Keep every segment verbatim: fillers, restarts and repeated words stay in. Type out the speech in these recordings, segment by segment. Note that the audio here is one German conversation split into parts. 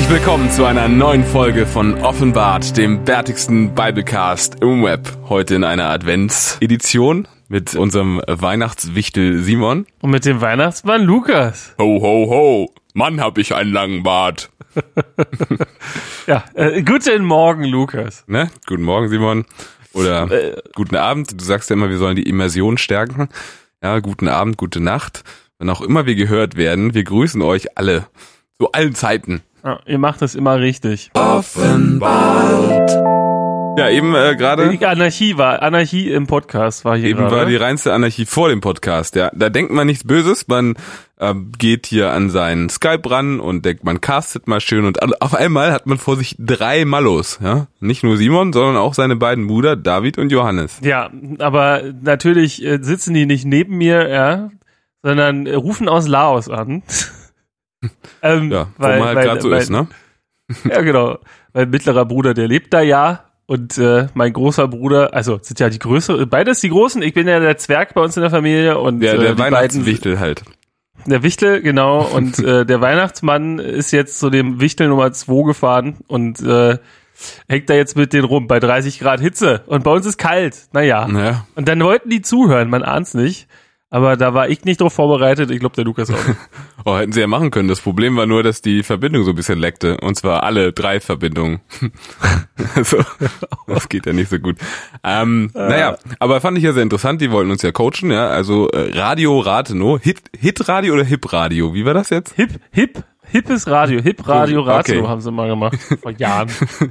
Herzlich willkommen zu einer neuen Folge von Offenbart, dem bärtigsten Biblecast im Web. Heute in einer Adventsedition mit unserem Weihnachtswichtel Simon. Und mit dem Weihnachtsmann Lukas. Ho, ho, ho. Mann, hab ich einen langen Bart. Ja, äh, guten Morgen, Lukas. Ne? Guten Morgen, Simon. Oder äh, guten Abend. Du sagst ja immer, wir sollen die Immersion stärken. Ja, guten Abend, gute Nacht. Wann auch immer wir gehört werden, wir grüßen euch alle. Zu allen Zeiten. Ja, ihr macht es immer richtig. Offenbart. Ja, eben äh, gerade... Die Anarchie war, Anarchie im Podcast war hier Eben gerade. war die reinste Anarchie vor dem Podcast, ja. Da denkt man nichts Böses, man äh, geht hier an seinen Skype ran und denkt, man castet mal schön und auf einmal hat man vor sich drei Mallos, ja. Nicht nur Simon, sondern auch seine beiden Brüder David und Johannes. Ja, aber natürlich äh, sitzen die nicht neben mir, ja, sondern äh, rufen aus Laos an. ähm, ja, wo weil, man halt gerade so weil, ist, ne? Ja, genau. Mein mittlerer Bruder, der lebt da ja. Und äh, mein großer Bruder, also sind ja die größeren, beides die Großen. Ich bin ja der Zwerg bei uns in der Familie. Und ja, der äh, Weihnachtswichtel halt. Der Wichtel, genau. Und äh, der Weihnachtsmann ist jetzt zu dem Wichtel Nummer zwei gefahren und äh, hängt da jetzt mit denen rum bei dreißig Grad Hitze. Und bei uns ist kalt. Naja. Ja. Und dann wollten die zuhören, man ahnt's nicht. Aber da war ich nicht drauf vorbereitet. Ich glaube, der Lukas auch nicht. Oh, hätten sie ja machen können. Das Problem war nur, dass die Verbindung so ein bisschen leckte. Und zwar alle drei Verbindungen. Also, das geht ja nicht so gut. Ähm, äh. Naja, aber fand ich ja sehr interessant. Die wollten uns ja coachen, ja. Also äh, Radio Rathenow. Hit, Hit-Radio oder Hip-Radio? Wie war das jetzt? Hip, Hip, Hippes Radio. Hip-Radio Rathenow okay. Haben sie mal gemacht. Vor Jahren.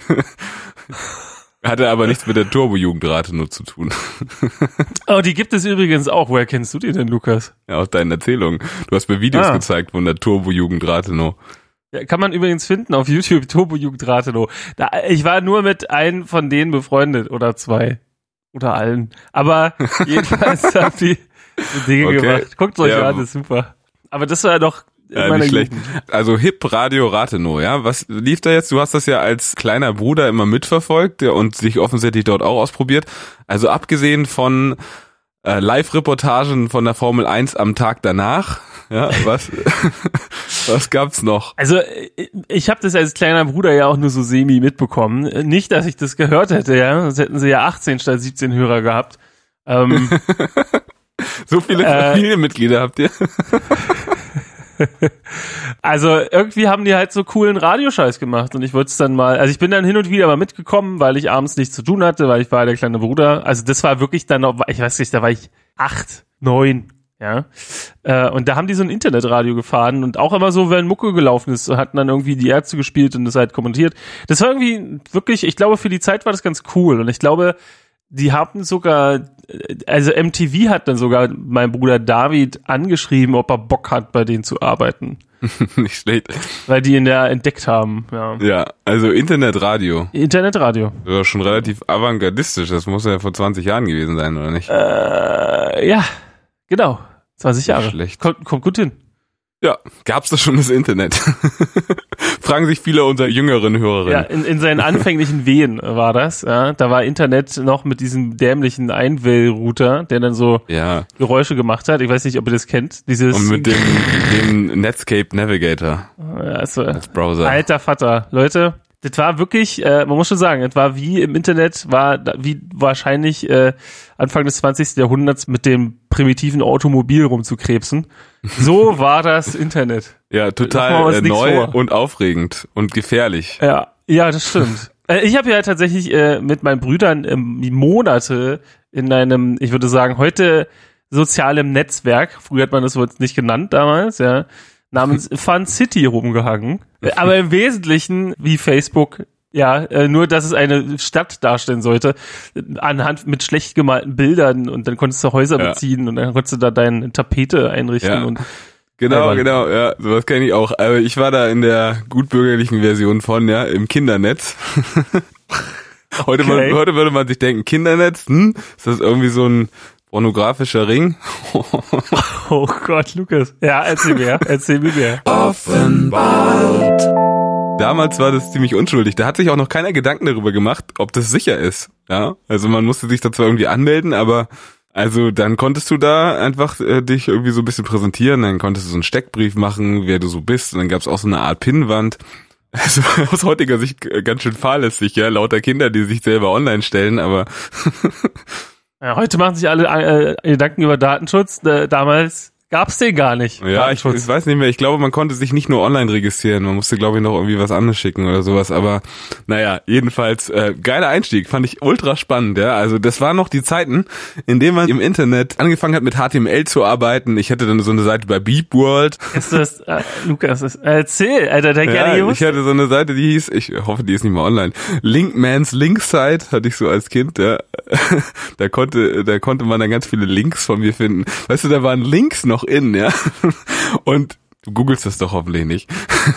Hatte aber nichts mit der Turbo-Jugend Rathenow zu tun. Oh, die gibt es übrigens auch. Woher kennst du die denn, Lukas? Ja, aus deinen Erzählungen. Du hast mir Videos ah. gezeigt von der Turbo-Jugend Rathenow. Ja, kann man übrigens finden auf YouTube, Turbo-Jugend Rathenow. Da, ich war nur mit einem von denen befreundet oder zwei. Oder allen. Aber jedenfalls haben die so Dinge okay. gemacht. Guckt euch ja. an, das ist super. Aber das war doch Ja, nicht schlecht. Also Hip Radio Rathenow, ja. Was lief da jetzt? Du hast das ja als kleiner Bruder immer mitverfolgt ja, und sich offensichtlich dort auch ausprobiert. Also abgesehen von äh, Live-Reportagen von der Formel eins am Tag danach, ja, was was gab's noch? Also ich habe das als kleiner Bruder ja auch nur so semi mitbekommen. Nicht, dass ich das gehört hätte, ja. Sonst hätten sie ja achtzehn statt siebzehn Hörer gehabt. Ähm, so viele äh, Familienmitglieder habt ihr? Also irgendwie haben die halt so coolen Radioscheiß gemacht und ich wollte es dann mal, also ich bin dann hin und wieder mal mitgekommen, weil ich abends nichts zu tun hatte, weil ich war der kleine Bruder. Also das war wirklich dann noch, ich weiß nicht, da war ich acht, neun, ja. Und da haben die so ein Internetradio gefahren und auch immer so, wenn Mucke gelaufen ist, hatten dann irgendwie die Ärzte gespielt und das halt kommentiert. Das war irgendwie wirklich, ich glaube für die Zeit war das ganz cool und ich glaube, die haben sogar, also M T V hat dann sogar mein Bruder David angeschrieben, ob er Bock hat, bei denen zu arbeiten. Nicht schlecht. Weil die ihn ja entdeckt haben, ja. Ja, also Internetradio. Internetradio. Das war schon relativ avantgardistisch, das muss ja vor zwanzig Jahren gewesen sein, oder nicht? Äh, ja, genau. zwanzig Jahre. Nicht schlecht. Kommt, kommt gut hin. Ja, gab's da schon das Internet? Fragen sich viele unserer jüngeren Hörerinnen. Ja, in, in seinen anfänglichen Wehen war das. Ja. Da war Internet noch mit diesem dämlichen Einwählrouter, der dann so ja. Geräusche gemacht hat. Ich weiß nicht, ob ihr das kennt. Dieses Und mit dem, dem Netscape Navigator ja, also, als Browser. Alter Vater. Leute, das war wirklich, äh, man muss schon sagen, das war wie im Internet, war wie wahrscheinlich äh, Anfang des zwanzigsten Jahrhunderts mit dem primitiven Automobil rumzukrebsen. So war das Internet. Ja, total äh, neu vor. Und aufregend und gefährlich. Ja, ja, das stimmt. äh, ich habe ja tatsächlich äh, mit meinen Brüdern ähm, Monate in einem, ich würde sagen, heute sozialem Netzwerk, früher hat man das so nicht genannt damals, ja, namens Fun City rumgehangen. Aber im Wesentlichen wie Facebook, ja, äh, nur dass es eine Stadt darstellen sollte, anhand mit schlecht gemalten Bildern und dann konntest du Häuser ja. beziehen und dann konntest du da deine Tapete einrichten ja. und Genau, albern. genau, ja, sowas kenne ich auch. Aber ich war da in der gutbürgerlichen Version von, ja, im Kindernetz. heute, okay. man, heute würde man sich denken, Kindernetz, hm, ist das irgendwie so ein pornografischer Ring? Oh Gott, Lukas. Ja, erzähl mir, erzähl mir mehr. Offenbart. Damals war das ziemlich unschuldig. Da hat sich auch noch keiner Gedanken darüber gemacht, ob das sicher ist. Ja, also man musste sich da zwar irgendwie anmelden, aber also dann konntest du da einfach äh, dich irgendwie so ein bisschen präsentieren. Dann konntest du so einen Steckbrief machen, wer du so bist. Und dann gab's auch so eine Art Pinnwand. Also aus heutiger Sicht ganz schön fahrlässig, ja, lauter Kinder, die sich selber online stellen, aber ja, heute machen sich alle äh, Gedanken über Datenschutz. Äh, damals gab's den gar nicht. Ja, ich, ich weiß nicht mehr. Ich glaube, man konnte sich nicht nur online registrieren. Man musste, glaube ich, noch irgendwie was anderes schicken oder sowas. Aber naja, jedenfalls äh, geiler Einstieg. Fand ich ultra spannend. Ja, also das waren noch die Zeiten, in denen man im Internet angefangen hat, mit H T M L zu arbeiten. Ich hatte dann so eine Seite bei Beep World. Ist das, äh, Lukas, ist, erzähl, Alter, der gerne ja, ich hatte so eine Seite, die hieß, ich hoffe, die ist nicht mehr online. Linkmans Linksite hatte ich so als Kind. Ja, da konnte, da konnte man dann ganz viele Links von mir finden. Weißt du, da waren Links noch in, ja. Und du googelst das doch hoffentlich nicht.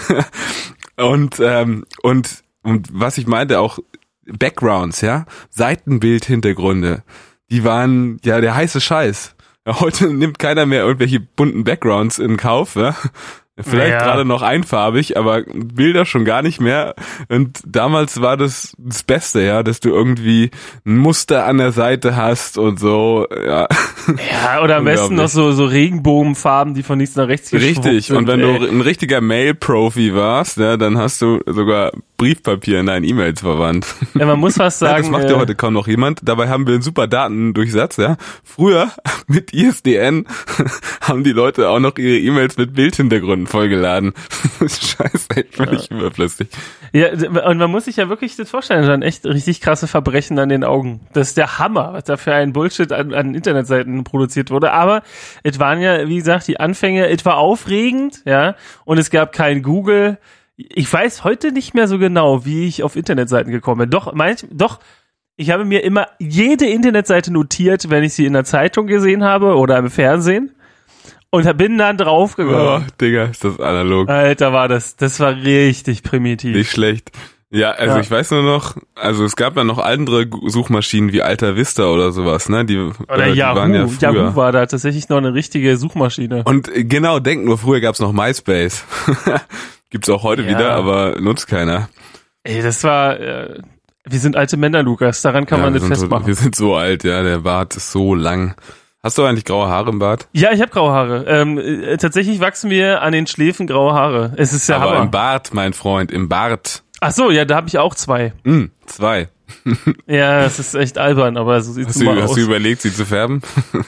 und, ähm, und, und was ich meinte, auch Backgrounds, ja, Seitenbild-Hintergründe, die waren ja der heiße Scheiß. Ja, heute nimmt keiner mehr irgendwelche bunten Backgrounds in Kauf, ja. Vielleicht ja. gerade noch einfarbig, aber Bilder schon gar nicht mehr. Und damals war das das Beste, ja, dass du irgendwie ein Muster an der Seite hast und so, ja. Ja, oder am besten noch so so Regenbogenfarben, die von links nach rechts geschwuppt sind. Richtig, und wenn ey. du ein richtiger Mail-Profi warst, ja, dann hast du sogar Briefpapier in deinen E-Mails verwandt. Ja, man muss was sagen. Ja, das macht ja äh, heute kaum noch jemand. Dabei haben wir einen super Datendurchsatz, ja. Früher mit I S D N haben die Leute auch noch ihre E-Mails mit Bildhintergründen vollgeladen. Scheiße, echt völlig ja. überflüssig. Ja, und man muss sich ja wirklich das vorstellen, dann echt richtig krasse Verbrechen an den Augen. Das ist der Hammer, was da für ein Bullshit an, an Internetseiten produziert wurde. Aber es waren ja, wie gesagt, die Anfänge, es war aufregend, ja, und es gab kein Google. Ich weiß heute nicht mehr so genau, wie ich auf Internetseiten gekommen bin. Doch, manch, doch, ich habe mir immer jede Internetseite notiert, wenn ich sie in der Zeitung gesehen habe oder im Fernsehen. Und bin dann draufgegangen. Oh, Digga, ist das analog. Alter, war das, das war richtig primitiv. Nicht schlecht. Ja, also ja. ich weiß nur noch, also es gab dann noch andere Suchmaschinen wie Alta Vista oder sowas, ne? Die, oder, oder die Yahoo, waren ja früher. Yahoo war da tatsächlich noch eine richtige Suchmaschine. Und genau, denk nur, früher gab's noch MySpace. Gibt's auch heute ja. wieder, aber nutzt keiner. Ey, das war, äh, wir sind alte Männer, Lukas, daran kann ja, man nicht festmachen. So, wir sind so alt, ja, der Bart ist so lang. Hast du eigentlich graue Haare im Bart? Ja, ich habe graue Haare. Ähm, äh, tatsächlich wachsen mir an den Schläfen graue Haare. Es ist ja aber Hammer. Im Bart, mein Freund, im Bart. Ach so, ja, da habe ich auch zwei. Mm, zwei. Ja, es ist echt albern, aber so sieht's hast mal du, aus. Hast du überlegt, sie zu färben?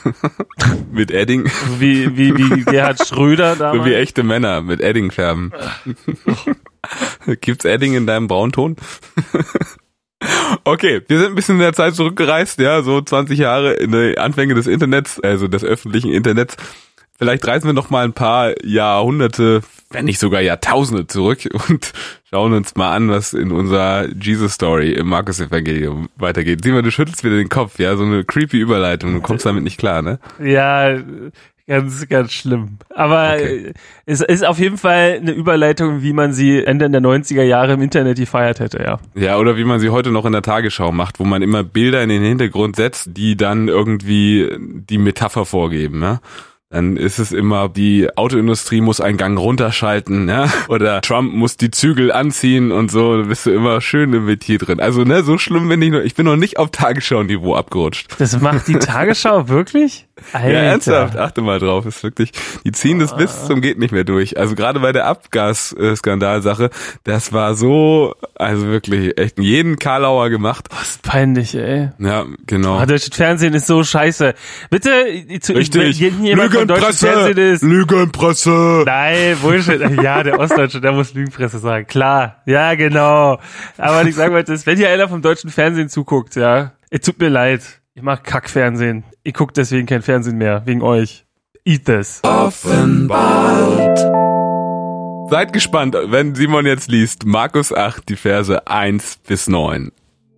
Mit Edding? Wie, wie, wie Gerhard Schröder damals? So wie echte Männer mit Edding färben. Gibt's Edding in deinem Braunton? Okay, wir sind ein bisschen in der Zeit zurückgereist, ja, so zwanzig Jahre in die Anfänge des Internets, also des öffentlichen Internets. Vielleicht reisen wir noch mal ein paar Jahrhunderte, wenn nicht sogar Jahrtausende zurück und schauen uns mal an, was in unserer Jesus-Story im Markus-Evangelium weitergeht. Sieh mal, du schüttelst wieder den Kopf, ja, so eine creepy Überleitung, du kommst damit nicht klar, ne? Ja, ganz, ganz schlimm. Aber okay. Es ist auf jeden Fall eine Überleitung, wie man sie Ende der neunziger Jahre im Internet gefeiert hätte, ja. Ja, oder wie man sie heute noch in der Tagesschau macht, wo man immer Bilder in den Hintergrund setzt, die dann irgendwie die Metapher vorgeben, ja. Dann ist es immer, die Autoindustrie muss einen Gang runterschalten, ja, oder Trump muss die Zügel anziehen und so, da bist du immer schön im Metier drin. Also, ne, so schlimm bin ich noch, ich bin noch nicht auf Tagesschau-Niveau abgerutscht. Das macht die Tagesschau wirklich? Alter. Ja, ernsthaft, achte mal drauf, ist wirklich, die ziehen das bis zum geht nicht mehr durch. Also gerade bei der Abgas-Skandalsache, das war so, also wirklich echt jeden Karlauer gemacht. Oh, ist peinlich, ey. Ja, genau. Oh, deutsches Fernsehen ist so scheiße. Bitte, richtig. Jemand von deutschem Fernsehen ist. Lügenpresse. Nein, Bullshit. Ja, der Ostdeutsche, der muss Lügenpresse sagen. Klar. Ja, genau. Aber ich sage mal das, wenn hier einer vom deutschen Fernsehen zuguckt, ja, es tut mir leid. Ich mach Kackfernsehen. Ich guck deswegen kein Fernsehen mehr. Wegen euch. Eat this. Offenbart. Seid gespannt, wenn Simon jetzt liest. Markus acht, die Verse eins bis neun.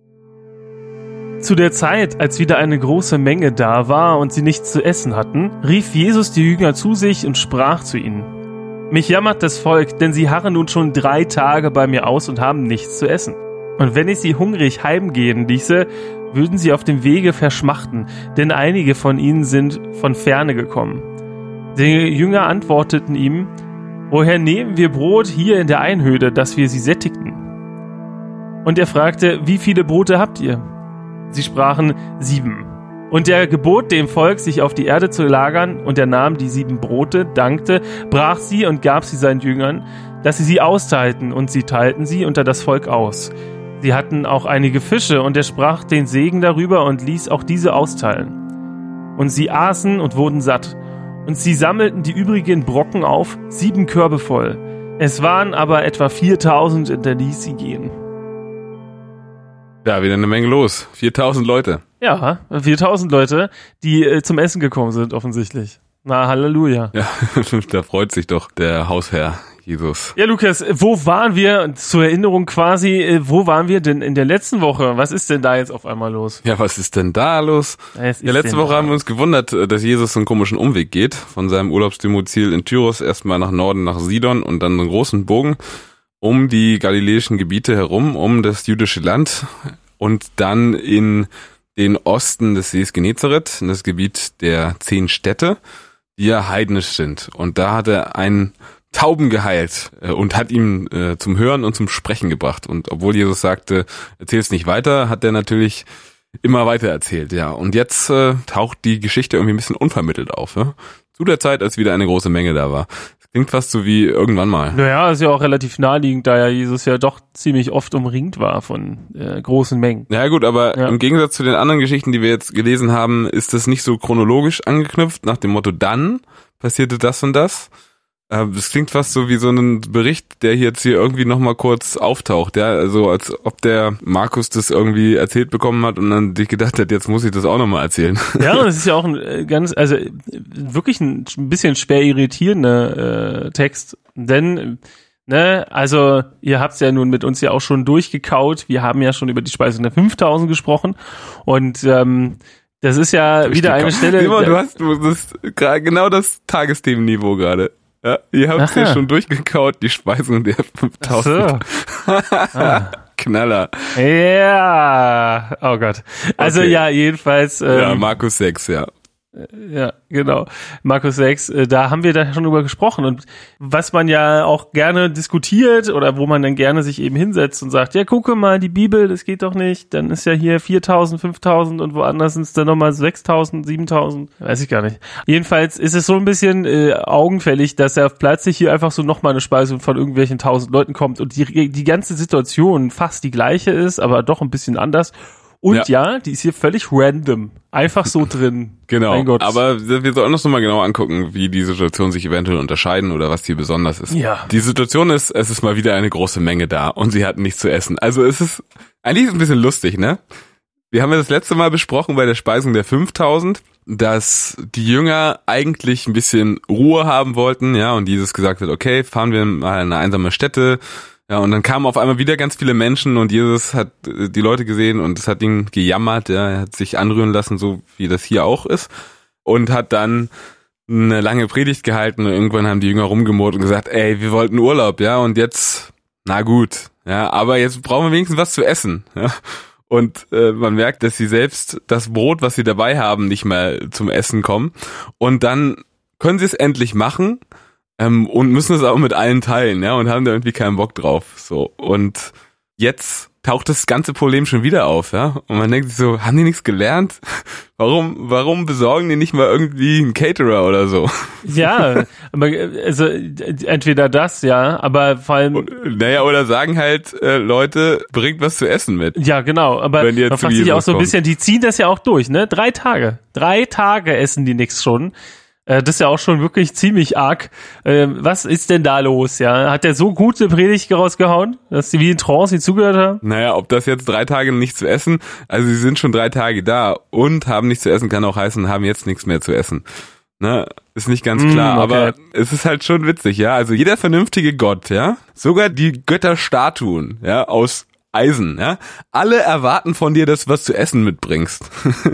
Zu der Zeit, als wieder eine große Menge da war und sie nichts zu essen hatten, rief Jesus die Jünger zu sich und sprach zu ihnen: Mich jammert das Volk, denn sie harren nun schon drei Tage bei mir aus und haben nichts zu essen. Und wenn ich sie hungrig heimgehen ließe, würden sie auf dem Wege verschmachten, denn einige von ihnen sind von ferne gekommen. Die Jünger antworteten ihm: Woher nehmen wir Brot hier in der Einöde, dass wir sie sättigten? Und er fragte: Wie viele Brote habt ihr? Sie sprachen: Sieben. Und er gebot dem Volk, sich auf die Erde zu lagern, und er nahm die sieben Brote, dankte, brach sie und gab sie seinen Jüngern, dass sie sie austeilten, und sie teilten sie unter das Volk aus. Sie hatten auch einige Fische, und er sprach den Segen darüber und ließ auch diese austeilen. Und sie aßen und wurden satt. Und sie sammelten die übrigen Brocken auf, sieben Körbe voll. Es waren aber etwa viertausend, und er ließ sie gehen. Ja, wieder eine Menge los. viertausend Leute. Ja, viertausend Leute, die äh, zum Essen gekommen sind, offensichtlich. Na, Halleluja. Ja, da freut sich doch der Hausherr Jesus. Ja, Lukas, wo waren wir, zur Erinnerung quasi, wo waren wir denn in der letzten Woche? Was ist denn da jetzt auf einmal los? Ja, was ist denn da los? Ja, letzte Woche haben wir uns gewundert, dass Jesus einen komischen Umweg geht. Von seinem Urlaubsdomizil in Tyros erstmal nach Norden, nach Sidon und dann einen großen Bogen um die galiläischen Gebiete herum, um das jüdische Land und dann in den Osten des Sees Genezareth, in das Gebiet der zehn Städte, die ja heidnisch sind. Und da hat er einen Tauben geheilt äh, und hat ihn äh, zum Hören und zum Sprechen gebracht. Und obwohl Jesus sagte, erzähl's nicht weiter, hat er natürlich immer weiter erzählt. Ja. Und jetzt äh, taucht die Geschichte irgendwie ein bisschen unvermittelt auf. Ja? Zu der Zeit, als wieder eine große Menge da war. Klingt fast so wie irgendwann mal. Naja, ist ja auch relativ naheliegend, da ja Jesus ja doch ziemlich oft umringt war von äh, großen Mengen. Ja gut, aber ja. Im Gegensatz zu den anderen Geschichten, die wir jetzt gelesen haben, ist das nicht so chronologisch angeknüpft, nach dem Motto, dann passierte das und das. Das klingt fast so wie so ein Bericht, der jetzt hier irgendwie nochmal kurz auftaucht, ja, also als ob der Markus das irgendwie erzählt bekommen hat und dann sich gedacht hat, jetzt muss ich das auch nochmal erzählen. Ja, und es ist ja auch ein ganz, also wirklich ein bisschen schwer irritierender äh, Text, denn, ne, also ihr habt's ja nun mit uns ja auch schon durchgekaut, wir haben ja schon über die Speisung der fünftausend gesprochen und ähm, das ist ja wieder eine Stelle... Simon, du hast du, das ist genau das Tagesthemenniveau gerade. Ja, ihr habt ja schon durchgekaut, die Speisung der fünftausend. So. Ah. Knaller. Ja, oh Gott. Also okay. Ja, jedenfalls. Ähm, ja, Markus sechs, ja. Ja, genau. Markus sechs, da haben wir da schon drüber gesprochen und was man ja auch gerne diskutiert oder wo man dann gerne sich eben hinsetzt und sagt, ja, gucke mal, die Bibel, das geht doch nicht, dann ist ja hier viertausend, fünftausend und woanders sind es dann nochmal sechstausend, siebentausend, weiß ich gar nicht. Jedenfalls ist es so ein bisschen äh, augenfällig, dass er plötzlich hier einfach so nochmal eine Speisung von irgendwelchen tausend Leuten kommt und die, die ganze Situation fast die gleiche ist, aber doch ein bisschen anders. Und ja. ja, die ist hier völlig random. Einfach so drin. Genau, mein Gott. Aber wir sollen uns nochmal genau angucken, wie die Situationen sich eventuell unterscheiden oder was hier besonders ist. Ja. Die Situation ist, es ist mal wieder eine große Menge da und sie hatten nichts zu essen. Also es ist, eigentlich ist es ein bisschen lustig, ne? Wir haben ja das letzte Mal besprochen bei der Speisung der fünftausend, dass die Jünger eigentlich ein bisschen Ruhe haben wollten, ja, und Jesus gesagt hat, okay, fahren wir mal in eine einsame Stätte. Ja, und dann kamen auf einmal wieder ganz viele Menschen und Jesus hat die Leute gesehen und es hat ihn gejammert, ja, er hat sich anrühren lassen, so wie das hier auch ist und hat dann eine lange Predigt gehalten und irgendwann haben die Jünger rumgemurrt und gesagt, ey, wir wollten Urlaub, ja, und jetzt, na gut, ja, aber jetzt brauchen wir wenigstens was zu essen, ja. Und äh, man merkt, dass sie selbst das Brot, was sie dabei haben, nicht mehr zum Essen kommen und dann können sie es endlich machen. Ähm, und müssen es auch mit allen teilen, ja, und haben da irgendwie keinen Bock drauf, so. Und jetzt taucht das ganze Problem schon wieder auf, ja, und man denkt sich so, haben die nichts gelernt? Warum, warum besorgen die nicht mal irgendwie einen Caterer oder so? Ja, aber, also, entweder das, ja, aber vor allem... Und, naja, oder sagen halt, äh, Leute, bringt was zu essen mit. Ja, genau, aber man fragt sich auch so ein bisschen, die ziehen das ja auch durch, ne, drei Tage, drei Tage essen die nichts schon. Das ist ja auch schon wirklich ziemlich arg. Was ist denn da los, ja? Hat der so gute Predigt rausgehauen, dass die wie in Trance zugehört haben? Naja, ob das jetzt drei Tage nichts zu essen, also sie sind schon drei Tage da und haben nichts zu essen, kann auch heißen, haben jetzt nichts mehr zu essen. Ne? Ist nicht ganz klar, mm, okay. Aber es ist halt schon witzig, ja? Also jeder vernünftige Gott, ja? Sogar die Götterstatuen, ja, aus Eisen, ja. Alle erwarten von dir, dass du was zu essen mitbringst.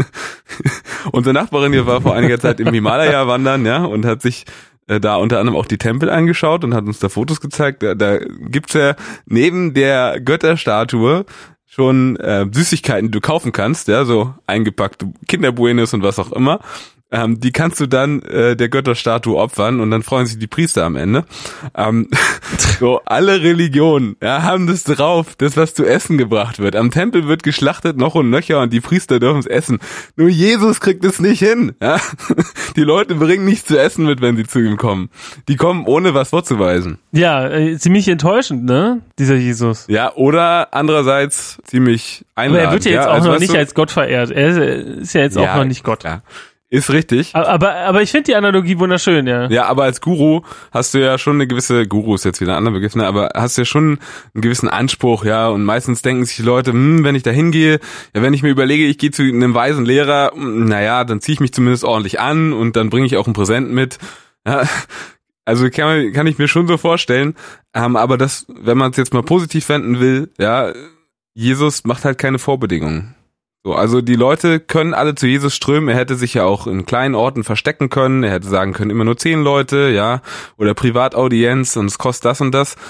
Unsere Nachbarin hier war vor einiger Zeit im Himalaya wandern, ja, und hat sich äh, da unter anderem auch die Tempel angeschaut und hat uns da Fotos gezeigt. Da, da gibt's ja neben der Götterstatue schon äh, Süßigkeiten, die du kaufen kannst, ja, so eingepackte Kinderbuenos und was auch immer. Ähm, die kannst du dann äh, der Götterstatue opfern und dann freuen sich die Priester am Ende. Ähm, so, alle Religionen ja, haben das drauf, das was zu essen gebracht wird. Am Tempel wird geschlachtet noch und nöcher und die Priester dürfen es essen. Nur Jesus kriegt es nicht hin. Ja? Die Leute bringen nichts zu essen mit, wenn sie zu ihm kommen. Die kommen ohne was vorzuweisen. Ja, äh, ziemlich enttäuschend, ne? Dieser Jesus. Ja, oder andererseits ziemlich einladend. Aber er wird ja jetzt ja, auch also, noch nicht du, als Gott verehrt. Er ist ja jetzt ja, auch noch nicht Gott. Ja. Ist richtig. Aber, aber ich finde die Analogie wunderschön, ja. Ja, aber als Guru hast du ja schon eine gewisse, Guru ist jetzt wieder ein anderer Begriff, ne, aber hast ja schon einen gewissen Anspruch, ja, und meistens denken sich die Leute, hm, wenn ich da hingehe, ja, wenn ich mir überlege, ich gehe zu einem weisen Lehrer, naja, dann ziehe ich mich zumindest ordentlich an und dann bringe ich auch ein Präsent mit, ja. Also kann, kann ich mir schon so vorstellen, ähm, aber das, wenn man es jetzt mal positiv wenden will, ja, Jesus macht halt keine Vorbedingungen. So, also die Leute können alle zu Jesus strömen. Er hätte sich ja auch in kleinen Orten verstecken können. Er hätte sagen können, immer nur zehn Leute, ja, oder Privataudienz und es kostet das und das.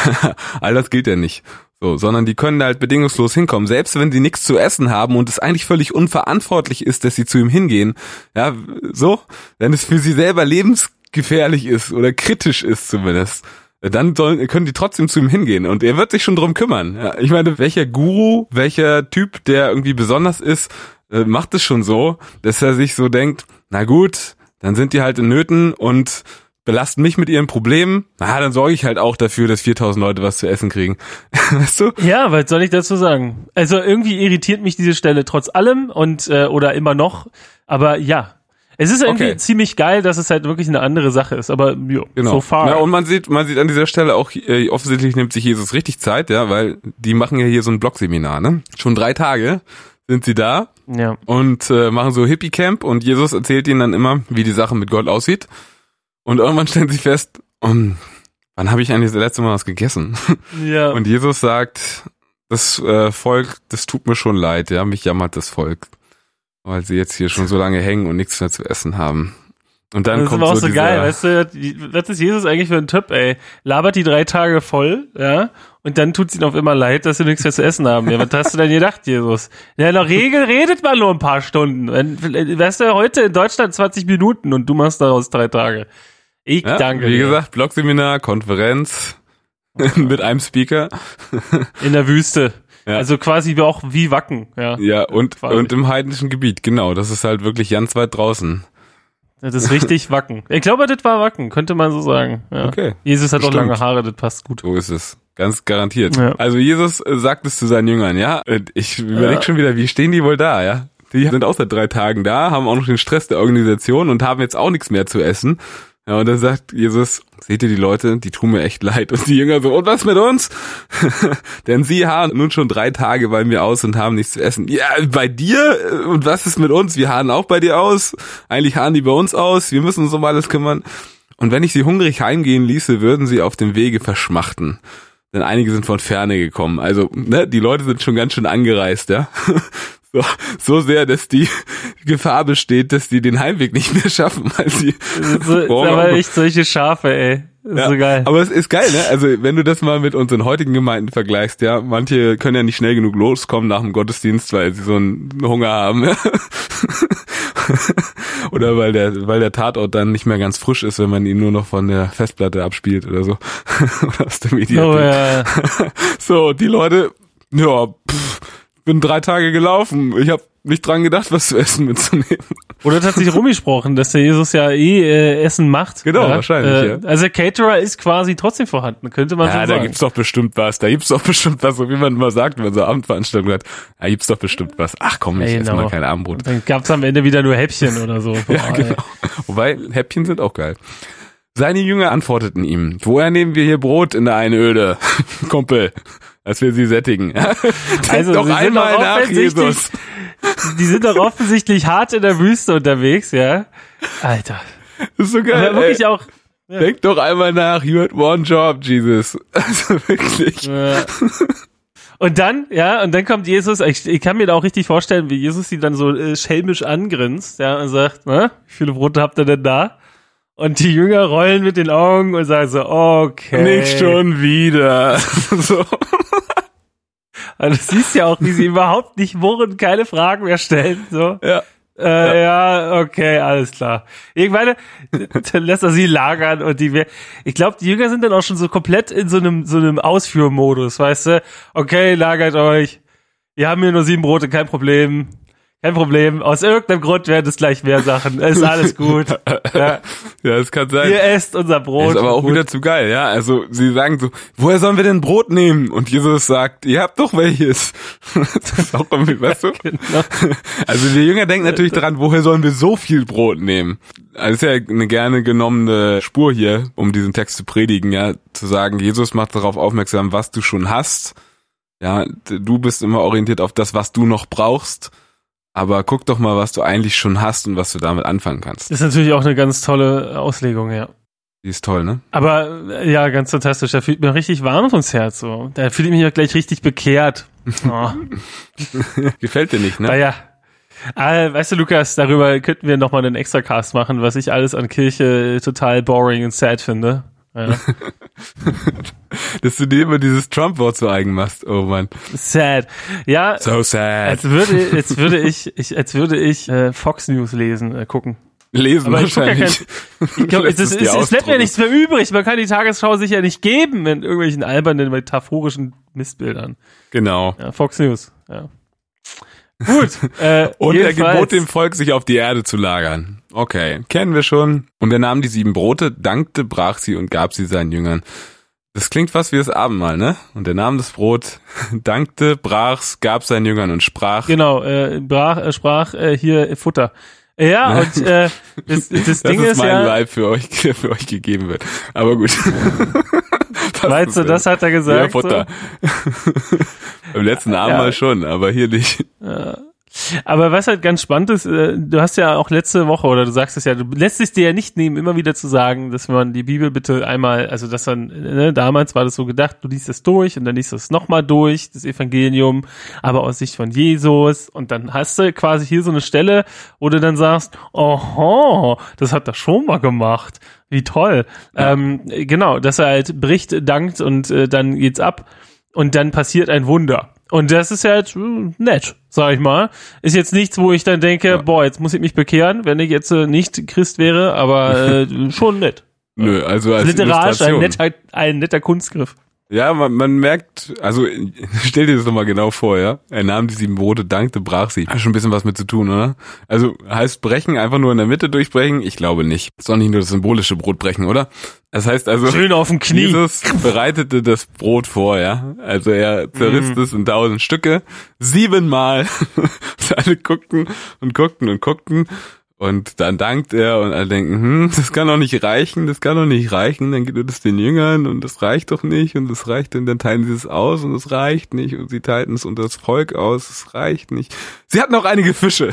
All das gilt ja nicht. So, sondern die können da halt bedingungslos hinkommen. Selbst wenn sie nichts zu essen haben und es eigentlich völlig unverantwortlich ist, dass sie zu ihm hingehen. Ja, so, wenn es für sie selber lebensgefährlich ist oder kritisch ist zumindest. Dann sollen, können die trotzdem zu ihm hingehen und er wird sich schon drum kümmern. Ja, ich meine, welcher Guru, welcher Typ, der irgendwie besonders ist, äh, macht es schon so, dass er sich so denkt, na gut, dann sind die halt in Nöten und belasten mich mit ihren Problemen. Na, dann sorge ich halt auch dafür, dass viertausend Leute was zu essen kriegen. Weißt du? Ja, was soll ich dazu sagen? Also irgendwie irritiert mich diese Stelle trotz allem und äh, oder immer noch, aber ja. Es ist irgendwie okay. Ziemlich geil, dass es halt wirklich eine andere Sache ist, aber jo, genau. So far. Ja, und man sieht, man sieht an dieser Stelle auch, äh, offensichtlich nimmt sich Jesus richtig Zeit, ja, weil die machen ja hier so ein Blogseminar, ne? Schon drei Tage sind sie da ja. und äh, machen so Hippie-Camp und Jesus erzählt ihnen dann immer, wie die Sache mit Gott aussieht. Und irgendwann stellen sie fest, um, wann habe ich eigentlich das letzte Mal was gegessen? Ja. Und Jesus sagt, das äh, Volk, das tut mir schon leid, ja, mich jammert das Volk. Weil sie jetzt hier schon so lange hängen und nichts mehr zu essen haben. Und dann das kommt ist aber auch so, so geil, weißt du, was ist Jesus eigentlich für ein Typ, ey? Labert die drei Tage voll, ja, und dann tut's ihnen auf immer leid, dass sie nichts mehr zu essen haben. Ja, was hast du denn gedacht, Jesus? Ja, in der Regel redet man nur ein paar Stunden. Weißt du, heute in Deutschland zwanzig Minuten und du machst daraus drei Tage. Ich ja, danke wie dir. Wie gesagt, Blogseminar, Konferenz mit einem Speaker. In der Wüste. Ja. Also quasi auch wie Wacken, ja. Ja, und, und im heidnischen Gebiet, genau. Das ist halt wirklich ganz weit draußen. Das ist richtig Wacken. Ich glaube, das war Wacken, könnte man so sagen. Ja. Okay. Jesus hat Bestimmt. auch lange Haare, das passt gut. So ist es. Ganz garantiert. Ja. Also Jesus sagt es zu seinen Jüngern, ja. Ich überlege ja. schon wieder, wie stehen die wohl da, ja? Die sind auch seit drei Tagen da, haben auch noch den Stress der Organisation und haben jetzt auch nichts mehr zu essen. Ja, und dann sagt Jesus, seht ihr die Leute, die tun mir echt leid. Und die Jünger so, und was mit uns? Denn sie harren nun schon drei Tage bei mir aus und haben nichts zu essen. Ja, bei dir? Und was ist mit uns? Wir harren auch bei dir aus. Eigentlich harren die bei uns aus. Wir müssen uns um alles kümmern. Und wenn ich sie hungrig heimgehen ließe, würden sie auf dem Wege verschmachten. Denn einige sind von Ferne gekommen. Also, ne, die Leute sind schon ganz schön angereist, ja. So, so sehr, dass die Gefahr besteht, dass die den Heimweg nicht mehr schaffen, weil sie... So, oh, aber echt solche Schafe, ey. Das ja, ist so geil. Aber es ist geil, ne? Also wenn du das mal mit unseren heutigen Gemeinden vergleichst, ja, manche können ja nicht schnell genug loskommen nach dem Gottesdienst, weil sie so einen Hunger haben. Ja? Oder weil der, weil der Tatort dann nicht mehr ganz frisch ist, wenn man ihn nur noch von der Festplatte abspielt oder so. Oder aus der Mediathek. Oh, ja. So, die Leute, ja, pff, bin drei Tage gelaufen. Ich habe nicht dran gedacht, was zu essen mitzunehmen. Oder das hat sich rumgesprochen, dass der Jesus ja eh äh, Essen macht. Genau, ja? wahrscheinlich, äh, ja. Also der Caterer ist quasi trotzdem vorhanden, könnte man ja, so sagen. Ja, da gibt's doch bestimmt was. Da gibt's doch bestimmt was, so wie man immer sagt, wenn man so Abendveranstaltungen hat. Da gibt's doch bestimmt was. Ach komm, ich ja, esse genau. mal kein Abendbrot. Und dann gab's am Ende wieder nur Häppchen oder so. Boah, ja, genau. Ey. Wobei, Häppchen sind auch geil. Seine Jünger antworteten ihm, woher nehmen wir hier Brot in der Einöde? Kumpel, dass wir sie sättigen. Also, doch einmal nach, Jesus. Die sind doch offensichtlich hart in der Wüste unterwegs, ja. Alter. Das ist so geil. Aber wirklich ey. auch. Ja. Denk doch einmal nach, you had one job, Jesus. Also wirklich. Ja. Und dann, ja, und dann kommt Jesus, ich, ich kann mir da auch richtig vorstellen, wie Jesus sie dann so äh, schelmisch angrinst, ja, und sagt, ne, wie viele Brote habt ihr denn da? Und die Jünger rollen mit den Augen und sagen so, okay. Nicht schon wieder. So. Also du siehst ja auch, wie sie überhaupt nicht murren, keine Fragen mehr stellen, so. Ja. Äh, ja. ja, okay, alles klar. Irgendwann dann lässt er sie lagern und die, ich glaube, die Jünger sind dann auch schon so komplett in so einem so einem Ausführmodus, weißt du? Okay, lagert euch. Wir haben hier nur sieben Brote, kein Problem. Kein Problem. Aus irgendeinem Grund werden es gleich mehr Sachen. Es ist alles gut. Ja, ja, das kann sein. Ihr esst unser Brot. Ist aber auch gut. wieder zu geil, ja. Also sie sagen so, woher sollen wir denn Brot nehmen? Und Jesus sagt, ihr habt doch welches. Das ist auch irgendwie, weißt du? Genau. Also die Jünger denken natürlich daran, woher sollen wir so viel Brot nehmen? Das ist ja eine gerne genommene Spur hier, um diesen Text zu predigen, ja. Zu sagen, Jesus macht darauf aufmerksam, was du schon hast. Ja, du bist immer orientiert auf das, was du noch brauchst. Aber guck doch mal, was du eigentlich schon hast und was du damit anfangen kannst. Das ist natürlich auch eine ganz tolle Auslegung, ja. Die ist toll, ne? Aber ja, ganz fantastisch. Da fühlt mir richtig warm ums Herz. So. Da fühle ich mich auch gleich richtig bekehrt. Oh. Gefällt dir nicht, ne? Naja. Ah, weißt du, Lukas, darüber könnten wir nochmal einen Extracast machen, was ich alles an Kirche total boring und sad finde. Ja. Dass du dir immer dieses Trump-Wort so eigen machst. Oh Mann. Sad. Ja. So sad. Als würde, als würde ich, ich als würde ich äh, Fox News lesen, äh, gucken. Lesen aber ich wahrscheinlich. Ja kein, ich glaub, es, es, es, es bleibt ja nichts mehr übrig. Man kann die Tagesschau sich ja nicht geben in irgendwelchen albernen, metaphorischen Mistbildern. Genau. Ja, Fox News. Ja. Gut. Äh, und er gebot dem Volk, sich auf die Erde zu lagern. Okay, kennen wir schon. Und er nahm die sieben Brote, dankte, brach sie und gab sie seinen Jüngern. Das klingt fast wie das Abendmahl, ne? Und er nahm das Brot, dankte, brach's, gab seinen Jüngern und sprach. Genau, äh, brach, äh, sprach äh, hier Futter. Ja, und äh, das, das, das Ding ist, ist mein ja, Leib für euch, für euch gegeben wird. Aber gut. Meinst du, das hat er gesagt? Ja, Futter. So? Im letzten Abendmahl ja. schon, aber hier nicht. Ja. Aber was halt ganz spannend ist, du hast ja auch letzte Woche, oder du sagst es ja, du lässt es dir ja nicht nehmen, immer wieder zu sagen, dass man die Bibel bitte einmal, also dass man, ne, damals war das so gedacht, du liest es durch und dann liest du es nochmal durch, das Evangelium, aber aus Sicht von Jesus, und dann hast du quasi hier so eine Stelle, wo du dann sagst, oho, das hat er schon mal gemacht, wie toll. Ja. Ähm, genau, dass er halt bricht, dankt und äh, dann geht's ab und dann passiert ein Wunder. Und das ist ja jetzt nett, sag ich mal. Ist jetzt nichts, wo ich dann denke, ja. boah, jetzt muss ich mich bekehren, wenn ich jetzt äh, nicht Christ wäre, aber äh, schon nett. Nö, also als literarisch ein netter, ein netter Kunstgriff. Ja, man, man merkt, also stell dir das nochmal genau vor, ja. Er nahm die sieben Brote, dankte, brach sie. Hat schon ein bisschen was mit zu tun, oder? Also heißt brechen, einfach nur in der Mitte durchbrechen? Ich glaube nicht. Ist doch nicht nur das symbolische Brotbrechen, oder? Das heißt also, schön auf dem Knie. Jesus bereitete das Brot vor, ja. Also er zerriss mm. es in tausend Stücke, siebenmal. Alle guckten und guckten und guckten. Und dann dankt er und alle denken, hm, das kann doch nicht reichen, das kann doch nicht reichen, dann gibt er das den Jüngern und das reicht doch nicht und das reicht und dann teilen sie es aus und es reicht nicht und sie teilten es unter das Volk aus, es reicht nicht. Sie hatten auch einige Fische.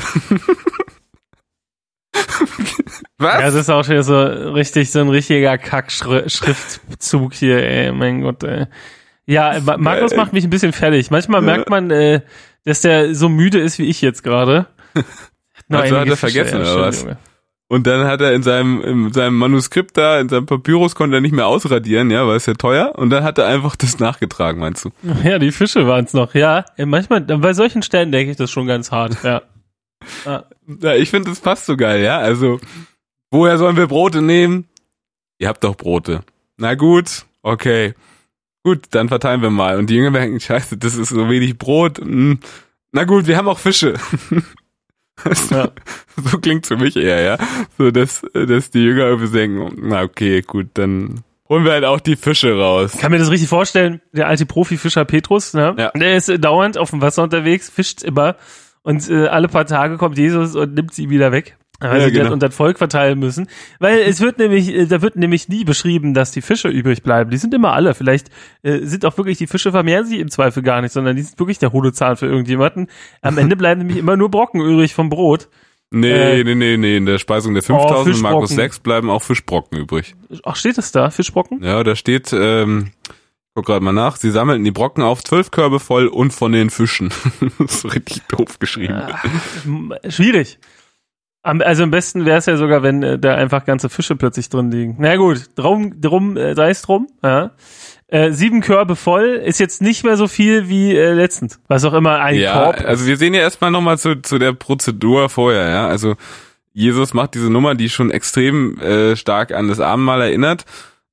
Was? Ja, das ist auch schon so richtig, so ein richtiger Kack-Schriftzug hier, ey, mein Gott, ey. Ja, Markus macht mich ein bisschen fertig. Manchmal merkt man, äh, dass der so müde ist wie ich jetzt gerade. Also hat er vergessen, oder was? Und dann hat er in seinem, in seinem Manuskript da, in seinem Papyrus konnte er nicht mehr ausradieren, ja, weil es ja teuer. Und dann hat er einfach das nachgetragen, meinst du? Ja, die Fische waren es noch, ja. Manchmal, bei solchen Stellen denke ich das schon ganz hart, ja. Ja, ja, ich finde, das passt so geil, ja. Also, woher sollen wir Brote nehmen? Ihr habt doch Brote. Na gut, okay. Gut, dann verteilen wir mal. Und die Jünger denken, scheiße, das ist so wenig Brot. Na gut, wir haben auch Fische. Ja. So klingt's für mich eher, ja. So, dass, dass die Jünger irgendwie denken, na okay, gut, dann holen wir halt auch die Fische raus. Ich kann mir das richtig vorstellen, der alte Profi-Fischer Petrus, ne? Ja. Der ist dauernd auf dem Wasser unterwegs, fischt immer und äh, alle paar Tage kommt Jesus und nimmt sie wieder weg. Weil ja, sie genau. das unter das Volk verteilen müssen. Weil es wird nämlich, da wird nämlich nie beschrieben, dass die Fische übrig bleiben. Die sind immer alle. Vielleicht äh, sind auch wirklich die Fische vermehren sich im Zweifel gar nicht, sondern die sind wirklich der hohle Zahn für irgendjemanden. Am Ende bleiben nämlich immer nur Brocken übrig vom Brot. Nee, äh, nee, nee, nee. In der Speisung der fünftausend in Markus sechs bleiben auch Fischbrocken übrig. Ach, steht das da? Fischbrocken? Ja, da steht, ähm, guck gerade mal nach, sie sammelten die Brocken auf, zwölf Körbe voll und von den Fischen. Das ist richtig doof geschrieben. Ja, schwierig. Am, also am besten wäre es ja sogar, wenn äh, da einfach ganze Fische plötzlich drin liegen. Na gut, drum, drum, äh, sei es drum, ja. Äh, sieben Körbe voll ist jetzt nicht mehr so viel wie äh, letztens. Was auch immer ein ja, Korb ist. Also wir sehen ja erstmal nochmal zu, zu der Prozedur vorher, ja. Also Jesus macht diese Nummer, die schon extrem äh, stark an das Abendmahl erinnert.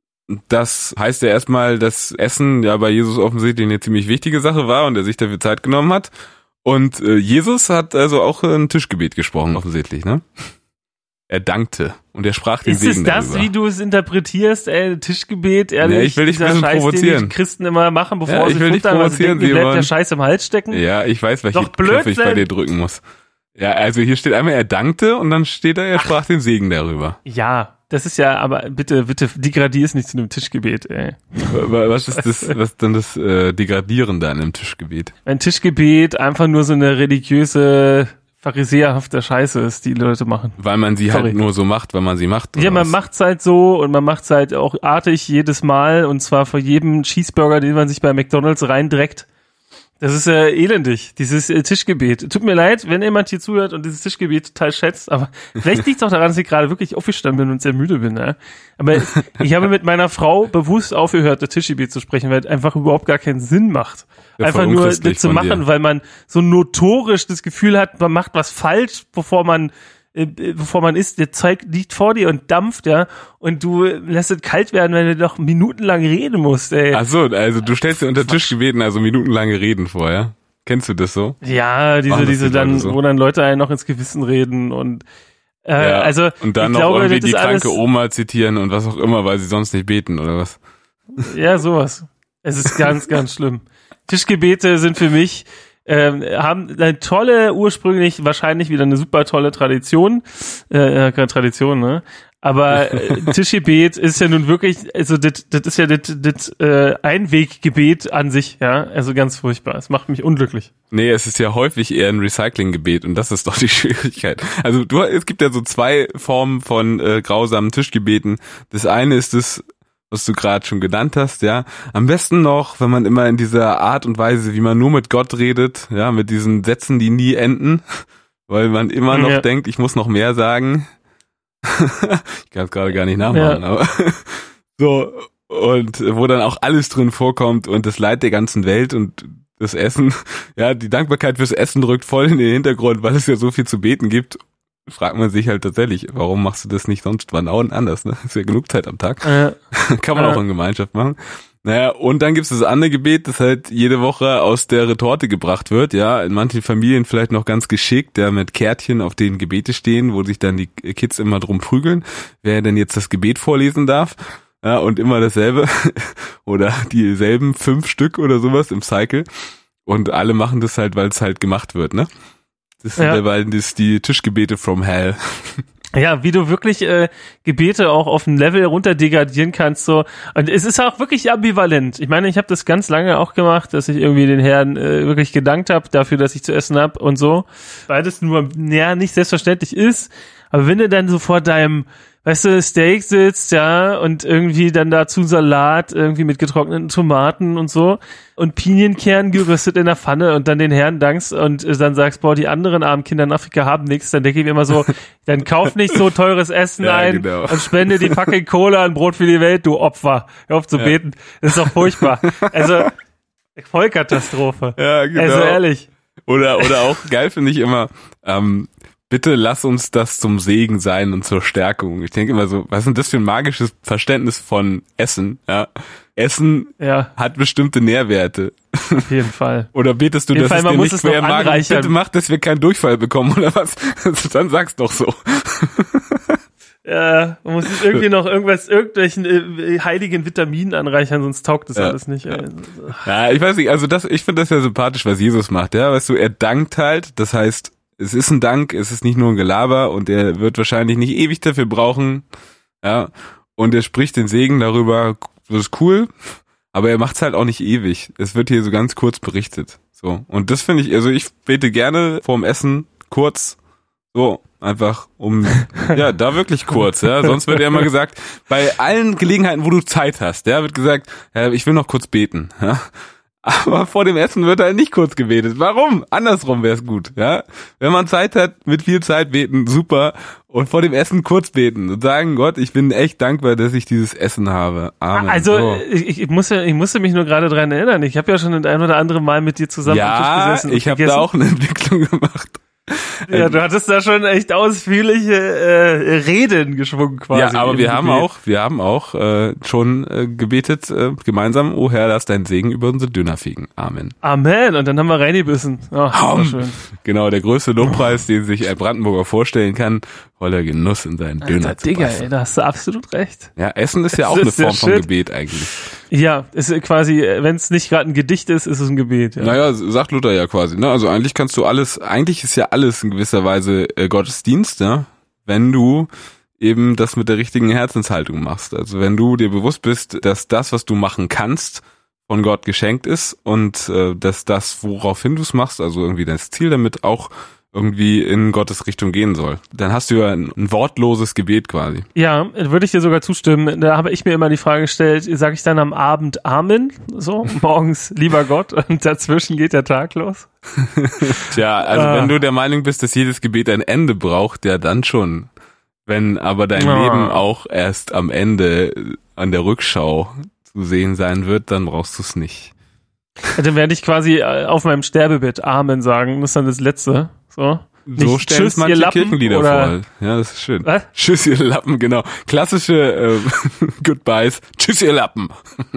Das heißt ja erstmal, dass Essen ja bei Jesus offensichtlich eine ziemlich wichtige Sache war und er sich dafür Zeit genommen hat. Und äh, Jesus hat also auch ein Tischgebet gesprochen, offensichtlich, ne? Er dankte und er sprach den ist Segen darüber. Ist es das, wie du es interpretierst, ey, Tischgebet, ehrlich? Nee, ich will dich ein bisschen Scheiß, provozieren. Den die Christen immer machen, bevor ja, ich sie will dich futtern, weil sie denken, mir bleibt der Scheiß im Hals stecken. Ja, ich weiß, welche Doch Knöpfe ich bei Blödsinn. dir drücken muss. Ja, also hier steht einmal, er dankte und dann steht da, er sprach Ach. den Segen darüber. Ja, das ist ja, aber bitte, bitte degradier es nicht zu einem Tischgebet, ey. Was ist das, was ist denn das äh, Degradierende an einem Tischgebet? Ein Tischgebet einfach nur so eine religiöse, pharisäerhafte Scheiße ist, die Leute machen. Weil man sie Sorry. halt nur so macht, weil man sie macht. Ja, man was? macht's halt so und man macht's halt auch artig jedes Mal und zwar vor jedem Cheeseburger, den man sich bei McDonald's reindreckt. Das ist äh, elendig, dieses äh, Tischgebet. Tut mir leid, wenn jemand hier zuhört und dieses Tischgebet total schätzt, aber vielleicht liegt es auch daran, dass ich gerade wirklich aufgestanden bin und sehr müde bin. Ja? Aber ich habe mit meiner Frau bewusst aufgehört, das Tischgebet zu sprechen, weil es einfach überhaupt gar keinen Sinn macht. Ja, einfach nur das zu machen, weil man so notorisch das Gefühl hat, man macht was falsch, bevor man äh, bevor man isst. Der Zeug liegt vor dir und dampft, ja, und du lässt es kalt werden, wenn du doch minutenlang reden musst, ey. Ach so, also du stellst dir unter Tischgebeten also minutenlange Reden vor, ja? Kennst du das so? Ja, diese, diese die dann, so? wo dann Leute einen noch ins Gewissen reden und äh, ja, also und dann noch glaube, irgendwie die kranke Oma zitieren und was auch immer, weil sie sonst nicht beten oder was? Ja, sowas. Es ist ganz, ganz schlimm. Tischgebete sind für mich Ähm, haben eine tolle, ursprünglich wahrscheinlich wieder eine super tolle Tradition, äh, keine Tradition, ne? Aber äh, Tischgebet ist ja nun wirklich, also das, das ist ja das, das äh, Einweggebet an sich, ja, also ganz furchtbar. Es macht mich unglücklich. Nee, es ist ja häufig eher ein Recyclinggebet und das ist doch die Schwierigkeit. Also du, es gibt ja so zwei Formen von äh, grausamen Tischgebeten. Das eine ist das, was du gerade schon genannt hast, ja. Am besten noch, wenn man immer in dieser Art und Weise, wie man nur mit Gott redet, ja, mit diesen Sätzen, die nie enden, weil man immer noch ja. denkt, ich muss noch mehr sagen. Ich kann es gerade gar nicht nachmachen, ja. aber so, und wo dann auch alles drin vorkommt und das Leid der ganzen Welt und das Essen, ja, die Dankbarkeit fürs Essen rückt voll in den Hintergrund, weil es ja so viel zu beten gibt. Fragt man sich halt tatsächlich, warum machst du das nicht sonst wann auch anders, ne? Ist ja genug Zeit am Tag. Äh, Kann man äh. auch in Gemeinschaft machen. Naja, und dann gibt's das andere Gebet, das halt jede Woche aus der Retorte gebracht wird, ja. In manchen Familien vielleicht noch ganz geschickt, ja, mit Kärtchen, auf denen Gebete stehen, wo sich dann die Kids immer drum prügeln, wer denn jetzt das Gebet vorlesen darf. Ja, und immer dasselbe. Oder dieselben fünf Stück oder sowas im Cycle. Und alle machen das halt, weil es halt gemacht wird, ne? Das sind ja weil das die Tischgebete from hell. Ja, wie du wirklich äh, Gebete auch auf ein Level runter degradieren kannst, so. Und es ist auch wirklich ambivalent. Ich meine, ich habe das ganz lange auch gemacht, dass ich irgendwie den Herrn äh, wirklich gedankt habe dafür, dass ich zu essen hab und so. Weil das nur ja nicht selbstverständlich ist. Aber wenn du dann so vor deinem, weißt du, Steak sitzt, ja, und irgendwie dann dazu Salat, irgendwie mit getrockneten Tomaten und so und Pinienkern gerüstet in der Pfanne und dann den Herrn dankst und dann sagst, boah, die anderen armen Kinder in Afrika haben nichts, dann denke ich mir immer so, dann kauf nicht so teures Essen ja, ein genau. und spende die fucking Kohle an Brot für die Welt, du Opfer. Hör auf zu ja. beten. Das ist doch furchtbar. Also, Vollkatastrophe. Ja, genau. Also ehrlich. Oder, oder auch geil finde ich immer, ähm, bitte lass uns das zum Segen sein und zur Stärkung. Ich denke immer so, was ist denn das für ein magisches Verständnis von Essen? Ja, Essen ja. hat bestimmte Nährwerte. Auf jeden Fall. Oder betest du, dass Fall, es dir nicht quer im Magen, bitte mach, dass wir keinen Durchfall bekommen oder was? Also dann sag's doch so. Ja, man muss irgendwie noch irgendwas, irgendwelchen äh, heiligen Vitaminen anreichern, sonst taugt das ja. alles nicht. Ey. Ja, ich weiß nicht, also das, ich finde das ja sympathisch, was Jesus macht, ja, weißt du, er dankt halt, das heißt, es ist ein Dank, es ist nicht nur ein Gelaber und er wird wahrscheinlich nicht ewig dafür brauchen, ja, und er spricht den Segen darüber, das ist cool, aber er macht's halt auch nicht ewig. Es wird hier so ganz kurz berichtet, so. Und das finde ich, also ich bete gerne vorm Essen kurz, so, einfach um, ja, da wirklich kurz, ja, sonst wird ja immer gesagt, bei allen Gelegenheiten, wo du Zeit hast, ja, wird gesagt, ja, ich will noch kurz beten, ja. Aber vor dem Essen wird halt nicht kurz gebetet. Warum? Andersrum wäre es gut, ja. Wenn man Zeit hat, mit viel Zeit beten, super. Und vor dem Essen kurz beten und sagen, Gott, ich bin echt dankbar, dass ich dieses Essen habe. Amen. Also so. ich, ich, musste, ich musste mich nur gerade dran erinnern. Ich habe ja schon ein oder andere Mal mit dir zusammen ja, am Tisch gesessen. Ja, ich habe da auch eine Entwicklung gemacht. Ja, du hattest da schon echt ausführliche äh, Reden geschwungen quasi. Ja, aber wir haben auch, wir haben auch äh, schon äh, gebetet äh, gemeinsam, oh Herr, lass deinen Segen über unsere Döner fegen. Amen. Amen. Und dann haben wir reingebissen. Oh, schön. Genau, der größte Lobpreis, den sich ein Brandenburger vorstellen kann, voller Genuss in seinen Alter, Döner zu Digga, beißen. ey, da hast du absolut recht. Ja, Essen ist ja auch Das eine ist Form der von Shit. Gebet eigentlich. Ja, es ist quasi, wenn es nicht gerade ein Gedicht ist, ist es ein Gebet. Ja. Naja, sagt Luther ja quasi, ne? Also eigentlich kannst du alles, eigentlich ist ja alles in gewisser Weise äh, Gottesdienst, ja? Wenn du eben das mit der richtigen Herzenshaltung machst. Also wenn du dir bewusst bist, dass das, was du machen kannst, von Gott geschenkt ist und äh, dass das, woraufhin du es machst, also irgendwie das Ziel damit auch irgendwie in Gottes Richtung gehen soll. Dann hast du ja ein, ein wortloses Gebet quasi. Ja, würde ich dir sogar zustimmen. Da habe ich mir immer die Frage gestellt, sage ich dann am Abend Amen, so, morgens lieber Gott und dazwischen geht der Tag los? Tja, also ah. wenn du der Meinung bist, dass jedes Gebet ein Ende braucht, ja dann schon. Wenn aber dein ah. Leben auch erst am Ende an der Rückschau zu sehen sein wird, dann brauchst du es nicht. Dann werde ich quasi auf meinem Sterbebett Amen sagen. Das ist dann das Letzte. So, so nicht stellen Tschüss, manche ihr Lappen, Kirchenlieder oder? vor. Ja, das ist schön. Was? Tschüss, ihr Lappen, genau. Klassische äh, Goodbyes. Tschüss, ihr Lappen.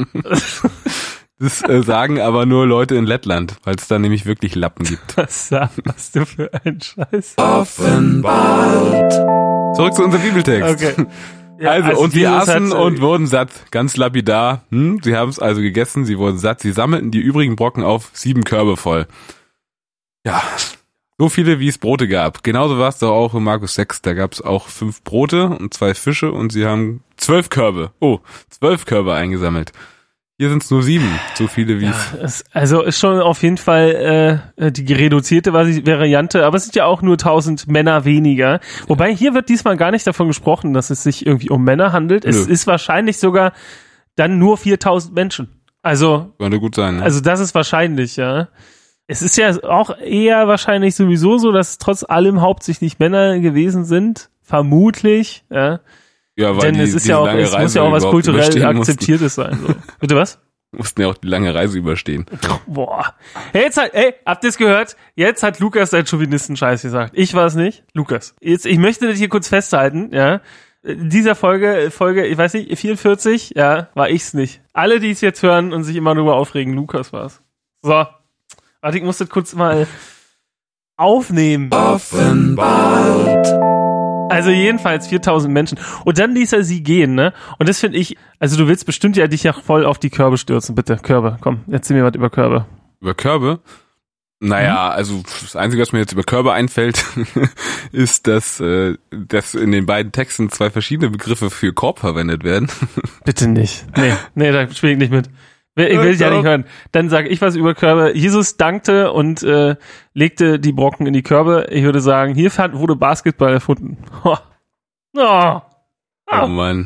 Das äh, sagen aber nur Leute in Lettland, weil es da nämlich wirklich Lappen gibt. Was sagst du für ein Scheiß? Offenbart. Zurück zu unserem Bibeltext. Okay. Ja, also, also und sie Jesus aßen hat, und wurden satt, ganz lapidar. Hm, sie haben es also gegessen, sie wurden satt, sie sammelten die übrigen Brocken auf, sieben Körbe voll. Ja, so viele wie es Brote gab. Genauso war es doch auch in Markus sechs, da gab es auch fünf Brote und zwei Fische und sie haben zwölf Körbe, oh, zwölf Körbe eingesammelt. Hier sind es nur sieben, so viele wie es... ja, es. Also ist schon auf jeden Fall äh, die reduzierte Variante, aber es sind ja auch nur tausend Männer weniger. Wobei hier wird diesmal gar nicht davon gesprochen, dass es sich irgendwie um Männer handelt. Es Nö. ist wahrscheinlich sogar dann nur viertausend Menschen. Also, Könnte gut sein, ne? also das ist wahrscheinlich, ja. Es ist ja auch eher wahrscheinlich sowieso so, dass trotz allem hauptsächlich Männer gewesen sind. Vermutlich, ja. Ja, weil Denn die, es ist diese ja auch, lange es Reise muss ja auch was überhaupt kulturell überstehen Akzeptiertes sein. So. Bitte was? Mussten, mussten ja auch die lange Reise überstehen. Boah. Hey, jetzt hat, ey, habt ihr es gehört? Jetzt hat Lukas seinen Chauvinisten-Scheiß gesagt. Ich war es nicht. Lukas. Jetzt, ich möchte das hier kurz festhalten, ja. In dieser Folge, Folge, ich weiß nicht, vierundvierzig, ja, war ich's nicht. Alle, die es jetzt hören und sich immer darüber aufregen, Lukas war's. So. Warte, ich muss das kurz mal aufnehmen. Offenbart. Also jedenfalls viertausend Menschen. Und dann ließ er sie gehen, ne? Und das finde ich, also du willst bestimmt ja dich ja voll auf die Körbe stürzen. Bitte, Körbe, komm, erzähl mir was über Körbe. Über Körbe? Naja, mhm. also das Einzige, was mir jetzt über Körbe einfällt, ist, dass, äh, dass in den beiden Texten zwei verschiedene Begriffe für Korb verwendet werden. Bitte nicht. Nee, nee, da spiele ich nicht mit. Ich will dich ja nicht hören. Dann sage ich was über Körbe. Jesus dankte und äh, legte die Brocken in die Körbe. Ich würde sagen, hier fand, wurde Basketball erfunden. Oh. Oh. Oh Mann.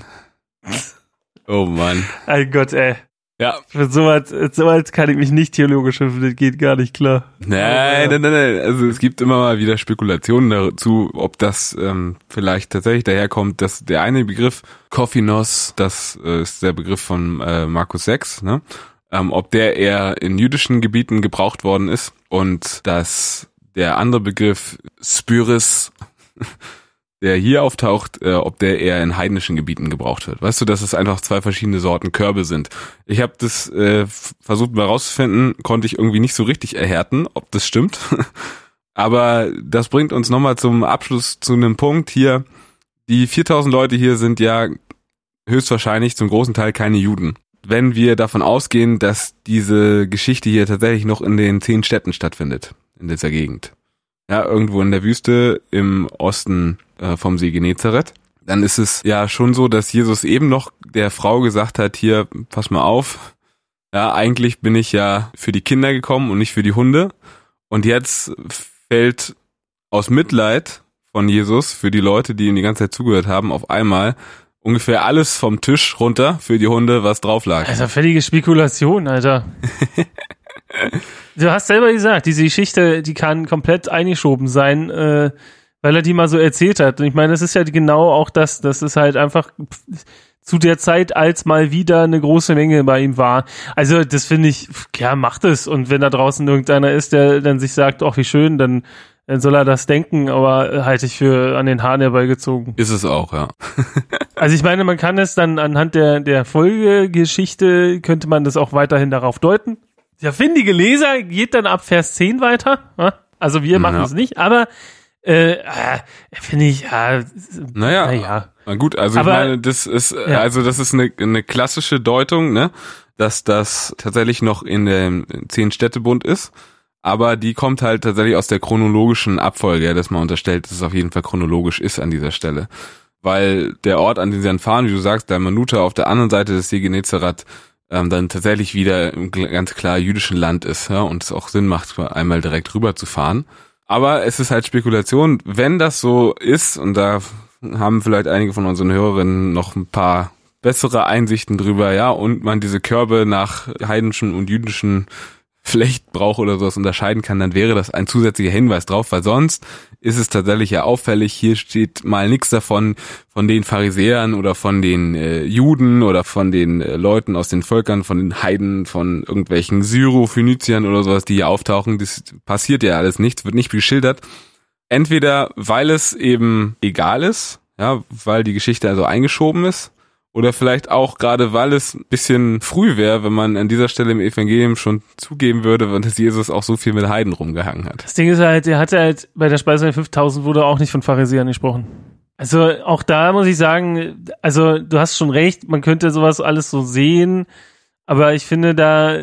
Oh Mann. Mein Gott, ey. Ja. Für sowas, sowas kann ich mich nicht theologisch schimpfen, das geht gar nicht klar. Nein, nein, nein, nein. Also es gibt immer mal wieder Spekulationen dazu, ob das ähm, vielleicht tatsächlich daherkommt, dass der eine Begriff Kophinos, das äh, ist der Begriff von äh, Markus sechs, ne? Ähm, ob der eher in jüdischen Gebieten gebraucht worden ist und dass der andere Begriff Spyris, der hier auftaucht, äh, ob der eher in heidnischen Gebieten gebraucht wird. Weißt du, dass es einfach zwei verschiedene Sorten Körbe sind. Ich habe das äh, versucht mal rauszufinden, konnte ich irgendwie nicht so richtig erhärten, ob das stimmt. Aber das bringt uns nochmal zum Abschluss zu einem Punkt hier. Die viertausend Leute hier sind ja höchstwahrscheinlich zum großen Teil keine Juden. Wenn wir davon ausgehen, dass diese Geschichte hier tatsächlich noch in den zehn Städten stattfindet, in dieser Gegend. Ja, irgendwo in der Wüste im Osten äh, vom See Genezareth. Dann ist es ja schon so, dass Jesus eben noch der Frau gesagt hat, hier, pass mal auf, ja, eigentlich bin ich ja für die Kinder gekommen und nicht für die Hunde. Und jetzt fällt aus Mitleid von Jesus für die Leute, die ihm die ganze Zeit zugehört haben, auf einmal ungefähr alles vom Tisch runter für die Hunde, was drauf lag. Also völlige Spekulation, Alter. Du hast selber gesagt, diese Geschichte, die kann komplett eingeschoben sein, äh, weil er die mal so erzählt hat. Und ich meine, das ist ja genau auch das, das ist halt einfach zu der Zeit, als mal wieder eine große Menge bei ihm war. Also das finde ich, ja, macht es. Und wenn da draußen irgendeiner ist, der dann sich sagt, ach, wie schön, dann, dann soll er das denken, aber halte ich für an den Haaren herbeigezogen. Ist es auch, ja. Also ich meine, man kann es dann anhand der, der Folgegeschichte, könnte man das auch weiterhin darauf deuten. Der findige Leser geht dann ab Vers zehn weiter. Also wir machen es ja. nicht, aber Äh, äh, finde ich, ja, naja, naja. Na gut, also aber, ich meine, das ist, ja. also das ist eine, eine klassische Deutung, ne, dass das tatsächlich noch in dem Zehn-Städte-Bund ist, aber die kommt halt tatsächlich aus der chronologischen Abfolge, ja, dass man unterstellt, dass es auf jeden Fall chronologisch ist an dieser Stelle. Weil der Ort, an den sie dann fahren, wie du sagst, der Manuta auf der anderen Seite des See Genezareth, ähm, dann tatsächlich wieder im ganz klar jüdischen Land ist, ja, und es auch Sinn macht, einmal direkt rüber zu fahren. Aber es ist halt Spekulation, wenn das so ist, und da haben vielleicht einige von unseren Hörerinnen noch ein paar bessere Einsichten drüber, ja, und man diese Körbe nach heidnischen und jüdischen Flechtbrauch oder sowas unterscheiden kann, dann wäre das ein zusätzlicher Hinweis drauf, weil sonst ist es tatsächlich ja auffällig, hier steht mal nichts davon, von den Pharisäern oder von den äh, Juden oder von den äh, Leuten aus den Völkern, von den Heiden, von irgendwelchen Syro-Phöniziern oder sowas, die hier auftauchen. Das passiert ja alles nicht, wird nicht geschildert. Entweder, weil es eben egal ist, ja, weil die Geschichte also eingeschoben ist, oder vielleicht auch gerade, weil es ein bisschen früh wäre, wenn man an dieser Stelle im Evangelium schon zugeben würde, dass Jesus auch so viel mit Heiden rumgehangen hat. Das Ding ist halt, er hatte halt bei der Speisung der fünftausend wurde auch nicht von Pharisäern gesprochen. Also auch da muss ich sagen, also du hast schon recht, man könnte sowas alles so sehen, aber ich finde, da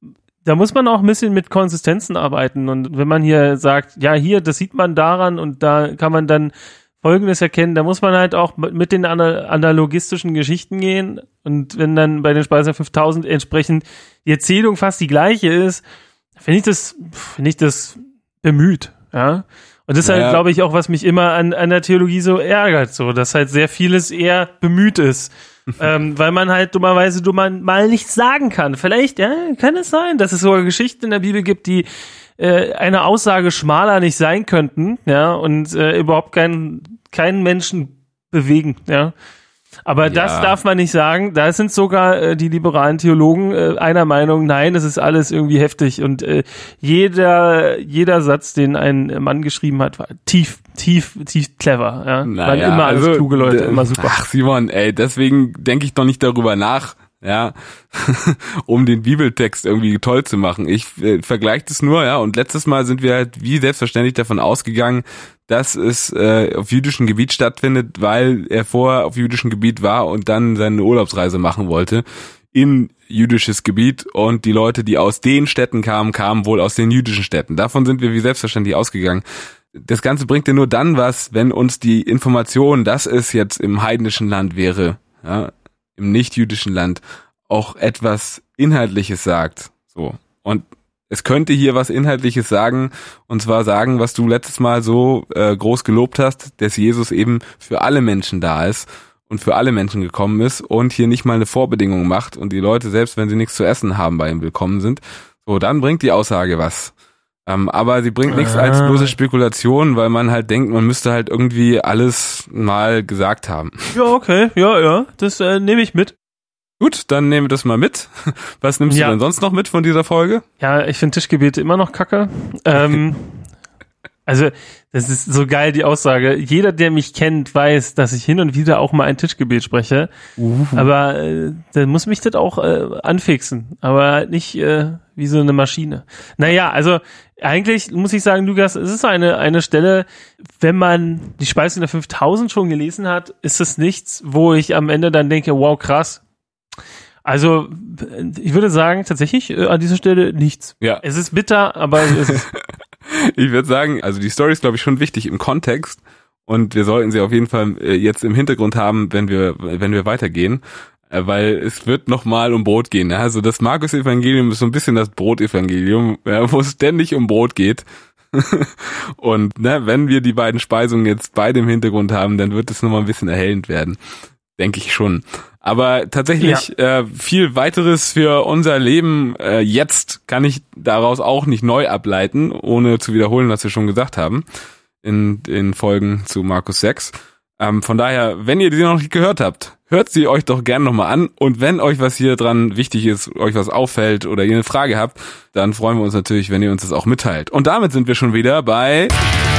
da muss man auch ein bisschen mit Konsistenzen arbeiten. Und wenn man hier sagt, ja hier, das sieht man daran und da kann man dann Folgendes erkennen, da muss man halt auch mit den analogistischen Geschichten gehen, und wenn dann bei den Speisern fünftausend entsprechend die Erzählung fast die gleiche ist, finde ich das, finde ich das bemüht, ja. Und das ist naja. halt, glaube ich, auch, was mich immer an, an der Theologie so ärgert, so, dass halt sehr vieles eher bemüht ist, ähm, weil man halt dummerweise dummer mal nichts sagen kann. Vielleicht, ja, kann es sein, dass es sogar Geschichten in der Bibel gibt, die eine Aussage schmaler nicht sein könnten, ja, und äh, überhaupt keinen keinen Menschen bewegen, ja. Aber ja. das darf man nicht sagen. Da sind sogar äh, die liberalen Theologen äh, einer Meinung, nein, das ist alles irgendwie heftig, und äh, jeder jeder Satz, den ein Mann geschrieben hat, war tief, tief, tief clever, ja. Naja, waren immer alles also, kluge Leute, immer super. Ach Simon, ey, deswegen denke ich doch nicht darüber nach, ja, um den Bibeltext irgendwie toll zu machen. Ich äh, vergleiche das nur, ja, und letztes Mal sind wir halt wie selbstverständlich davon ausgegangen, dass es äh, auf jüdischem Gebiet stattfindet, weil er vorher auf jüdischem Gebiet war und dann seine Urlaubsreise machen wollte in jüdisches Gebiet, und die Leute, die aus den Städten kamen, kamen wohl aus den jüdischen Städten. Davon sind wir wie selbstverständlich ausgegangen. Das Ganze bringt dir nur dann was, wenn uns die Information, dass es jetzt im heidnischen Land wäre, ja, im nicht-jüdischen Land, auch etwas Inhaltliches sagt. So. Und es könnte hier was Inhaltliches sagen, und zwar sagen, was du letztes Mal so äh, groß gelobt hast, dass Jesus eben für alle Menschen da ist und für alle Menschen gekommen ist und hier nicht mal eine Vorbedingung macht und die Leute, selbst wenn sie nichts zu essen haben, bei ihm willkommen sind. So, dann bringt die Aussage was. Ähm, aber sie bringt nichts als bloße Spekulation, weil man halt denkt, man müsste halt irgendwie alles mal gesagt haben. Ja, okay, ja, ja, das äh, nehme ich mit. Gut, dann nehmen wir das mal mit. Was nimmst ja. du denn sonst noch mit von dieser Folge? Ja, ich finde Tischgebete immer noch kacke. Ähm, also, das ist so geil, die Aussage. Jeder, der mich kennt, weiß, dass ich hin und wieder auch mal ein Tischgebet spreche. Uh. Aber äh, der muss mich das auch äh, anfixen. Aber nicht äh, wie so eine Maschine. Naja, also eigentlich muss ich sagen, Lukas, es ist eine eine Stelle, wenn man die Speisung der fünftausend schon gelesen hat, ist es nichts, wo ich am Ende dann denke, wow, krass. Also, ich würde sagen, tatsächlich äh, an dieser Stelle nichts. Ja. Es ist bitter, aber es ist ich würde sagen, also die Story ist, glaube ich, schon wichtig im Kontext, und wir sollten sie auf jeden Fall äh, jetzt im Hintergrund haben, wenn wir wenn wir weitergehen, äh, weil es wird nochmal um Brot gehen. Ja? Also das Markus-Evangelium ist so ein bisschen das Brot-Evangelium, ja, wo es ständig um Brot geht. Und ne, wenn wir die beiden Speisungen jetzt beide im Hintergrund haben, dann wird es nochmal ein bisschen erhellend werden. denke ich schon. Aber tatsächlich ja. äh, viel weiteres für unser Leben äh, jetzt kann ich daraus auch nicht neu ableiten, ohne zu wiederholen, was wir schon gesagt haben in in Folgen zu Markus sechs. Ähm, von daher, wenn ihr die noch nicht gehört habt, hört sie euch doch gerne nochmal an. Und wenn euch was hier dran wichtig ist, euch was auffällt oder ihr eine Frage habt, dann freuen wir uns natürlich, wenn ihr uns das auch mitteilt. Und damit sind wir schon wieder bei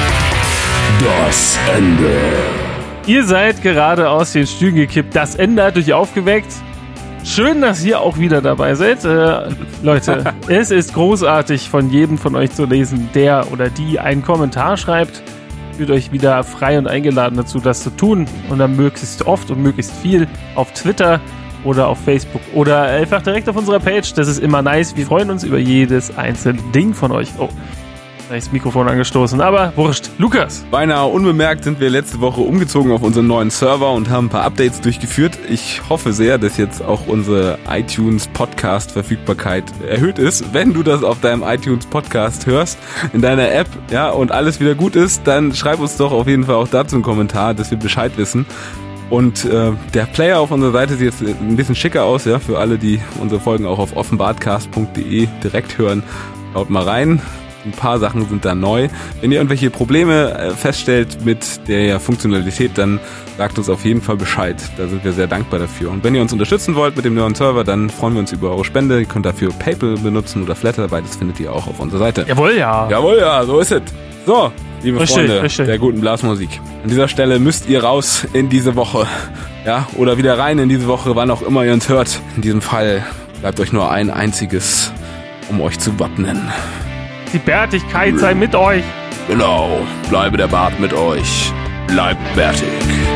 Das Ende. Ihr seid gerade aus den Stühlen gekippt. Das Ende hat euch aufgeweckt. Schön, dass ihr auch wieder dabei seid. Äh, Leute, es ist großartig, von jedem von euch zu lesen, der oder die einen Kommentar schreibt. Fühlt euch wieder frei und eingeladen dazu, das zu tun. Und dann möglichst oft und möglichst viel auf Twitter oder auf Facebook oder einfach direkt auf unserer Page. Das ist immer nice. Wir freuen uns über jedes einzelne Ding von euch. Oh, da ist das Mikrofon angestoßen, aber wurscht. Lukas. Beinahe unbemerkt sind wir letzte Woche umgezogen auf unseren neuen Server und haben ein paar Updates durchgeführt. Ich hoffe sehr, dass jetzt auch unsere iTunes-Podcast-Verfügbarkeit erhöht ist. Wenn du das auf deinem iTunes-Podcast hörst, in deiner App, ja, und alles wieder gut ist, dann schreib uns doch auf jeden Fall auch dazu einen Kommentar, dass wir Bescheid wissen. Und äh, der Player auf unserer Seite sieht jetzt ein bisschen schicker aus, ja, für alle, die unsere Folgen auch auf offenbartcast punkt de direkt hören. Schaut mal rein. Ein paar Sachen sind da neu. Wenn ihr irgendwelche Probleme feststellt mit der Funktionalität, dann sagt uns auf jeden Fall Bescheid. Da sind wir sehr dankbar dafür. Und wenn ihr uns unterstützen wollt mit dem neuen Server, dann freuen wir uns über eure Spende. Ihr könnt dafür PayPal benutzen oder Flatter. Beides findet ihr auch auf unserer Seite. Jawohl, ja. Jawohl, ja, so ist es. So, liebe richtig, Freunde richtig. der guten Blasmusik. An dieser Stelle müsst ihr raus in diese Woche. Ja, oder wieder rein in diese Woche, wann auch immer ihr uns hört. In diesem Fall bleibt euch nur ein einziges, um euch zu wappnen. Die Bärtigkeit sei mit euch. Genau, bleibe der Bart mit euch. Bleibt bärtig.